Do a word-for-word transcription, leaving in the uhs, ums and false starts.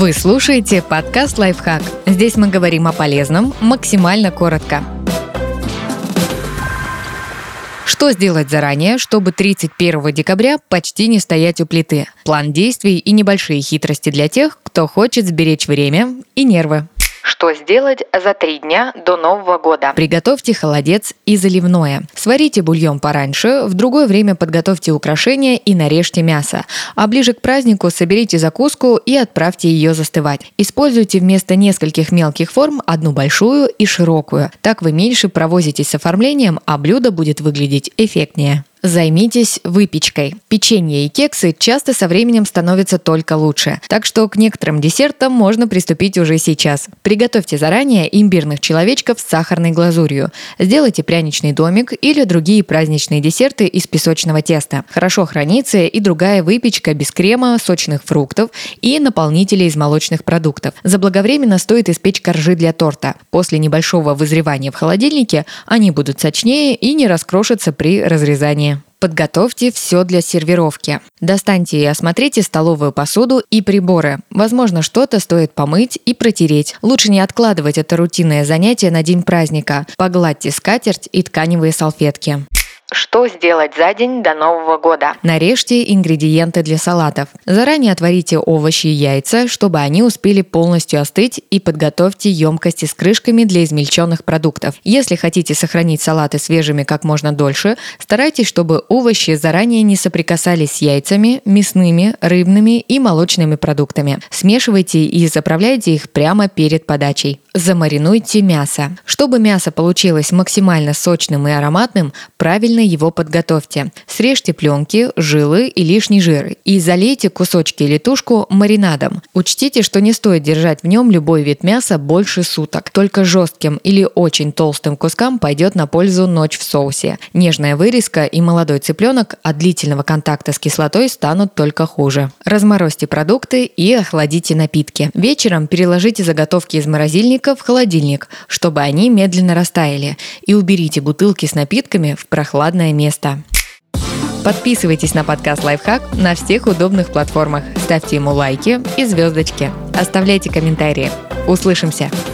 Вы слушаете подкаст «Лайфхак». Здесь мы говорим о полезном максимально коротко. Что сделать заранее, чтобы тридцать первого декабря почти не стоять у плиты? План действий и небольшие хитрости для тех, кто хочет сберечь время и нервы. Что сделать за три дня до Нового года? Приготовьте холодец и заливное. Сварите бульон пораньше, в другое время подготовьте украшения и нарежьте мясо. А ближе к празднику соберите закуску и отправьте ее застывать. Используйте вместо нескольких мелких форм одну большую и широкую. Так вы меньше провозитесь с оформлением, а блюдо будет выглядеть эффектнее. Займитесь выпечкой. Печенье и кексы часто со временем становятся только лучше, так что к некоторым десертам можно приступить уже сейчас. Приготовьте заранее имбирных человечков с сахарной глазурью. Сделайте пряничный домик или другие праздничные десерты из песочного теста. Хорошо хранится и другая выпечка без крема, сочных фруктов и наполнителей из молочных продуктов. Заблаговременно стоит испечь коржи для торта. После небольшого вызревания в холодильнике они будут сочнее и не раскрошатся при разрезании. Подготовьте все для сервировки. Достаньте и осмотрите столовую посуду и приборы. Возможно, что-то стоит помыть и протереть. Лучше не откладывать это рутинное занятие на день праздника. Погладьте скатерть и тканевые салфетки. Что сделать за день до Нового года? Нарежьте ингредиенты для салатов. Заранее отварите овощи и яйца, чтобы они успели полностью остыть, и подготовьте емкости с крышками для измельченных продуктов. Если хотите сохранить салаты свежими как можно дольше, старайтесь, чтобы овощи заранее не соприкасались с яйцами, мясными, рыбными и молочными продуктами. Смешивайте и заправляйте их прямо перед подачей. Замаринуйте мясо. Чтобы мясо получилось максимально сочным и ароматным, правильно его подготовьте. Срежьте пленки, жилы и лишний жир и залейте кусочки или тушку маринадом. Учтите, что не стоит держать в нем любой вид мяса больше суток. Только жестким или очень толстым кускам пойдет на пользу ночь в соусе. Нежная вырезка и молодой цыпленок от длительного контакта с кислотой станут только хуже. Разморозьте продукты и охладите напитки. Вечером переложите заготовки из морозильника в холодильник, чтобы они медленно растаяли, и уберите бутылки с напитками в прохладное место. Подписывайтесь на подкаст «Лайфхак» на всех удобных платформах, ставьте ему лайки и звездочки, оставляйте комментарии. Услышимся!